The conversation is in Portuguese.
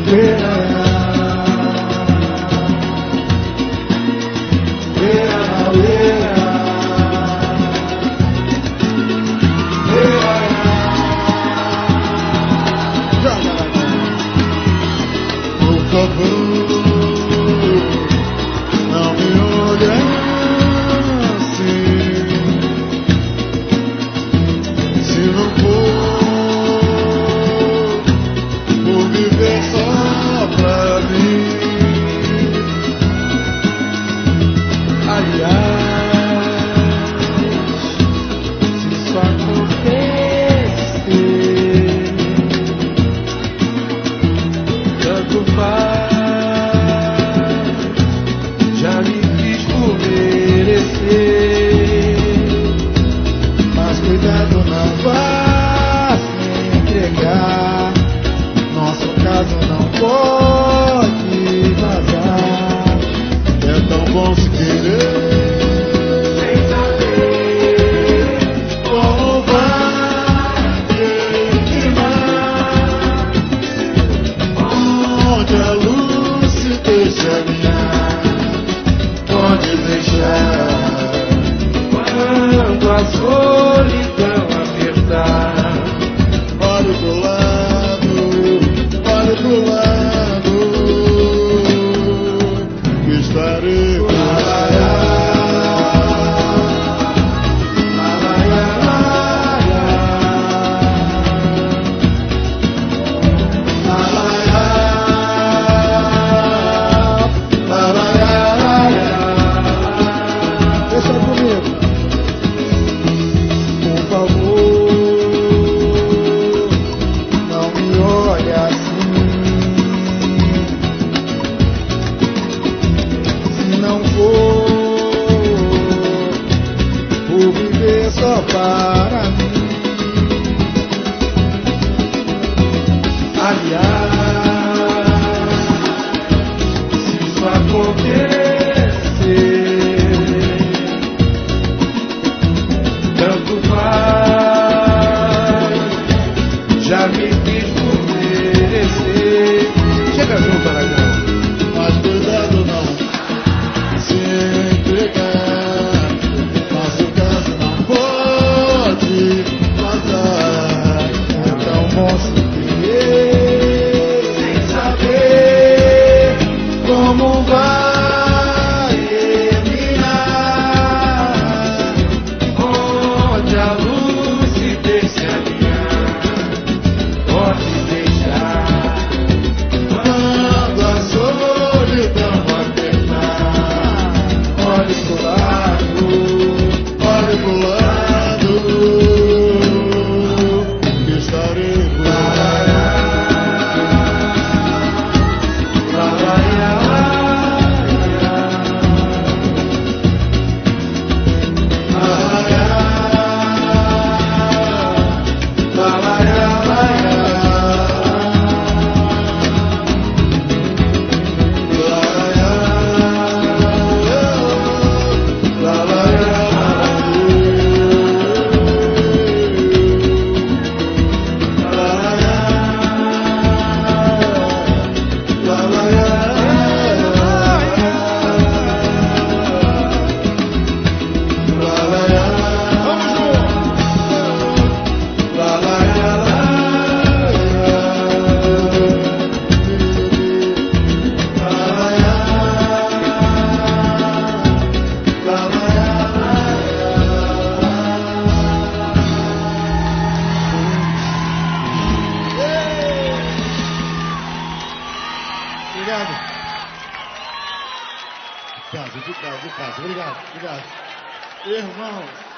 Não me olhe assim, se não for por viver só pra mim. Aliás, se isso acontecer, tanto faz. Já me fiz por merecer, mas cuidado, não vá se entregar. Nosso caso não pode vazar. É tão bom se querer sem saber como vai terminar. Onde a luz se deixa alinhar, pode deixar quando a solidão apertar. Olhe pro lado, que estarei lá. Só para mim. Aliás, se isso acontecer, tanto faz. Já me fiz por merecer. Chega junto, Aragão. Mas cuidado, não se entregar. Como vai terminar? Onde a luz se deixa alinhar, pode deixar quando a solidão apertar. Olhe pro lado, que estarei lá. De casa. Obrigado. Irmãos.